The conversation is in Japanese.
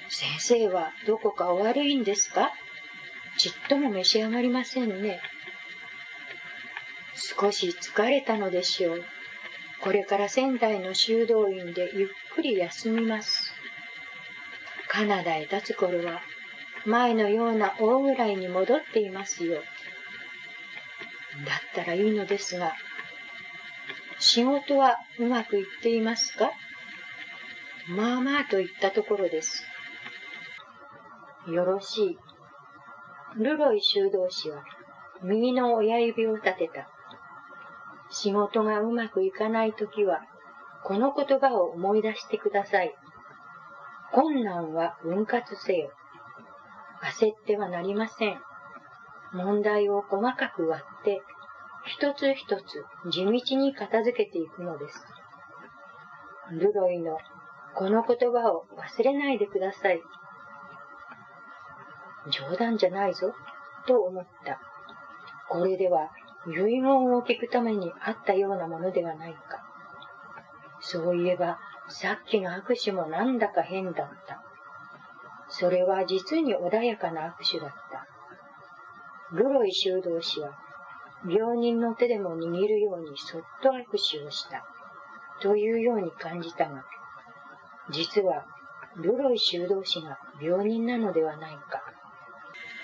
先生はどこかお悪いんですか？ちっとも召し上がりませんね。少し疲れたのでしょう。これから仙台の修道院でゆっくり休みます。カナダへ立つ頃は前のような大笑いに戻っていますよ。だったらいいのですが、仕事はうまくいっていますか？まあまあといったところです。よろしい。ルロイ修道士は右の親指を立てた。仕事がうまくいかないときは、この言葉を思い出してください。困難は分割せよ。焦ってはなりません。問題を細かく割って、一つ一つ地道に片付けていくのです。ルロイのこの言葉を忘れないでください。冗談じゃないぞ、と思った。これでは遺言を聞くためにあったようなものではないか。そういえば、さっきの握手もなんだか変だった。それは実に穏やかな握手だった。ルロイ修道士は、病人の手でも握るようにそっと握手をした。というように感じたが、実は、ルロイ修道士が病人なのではないか。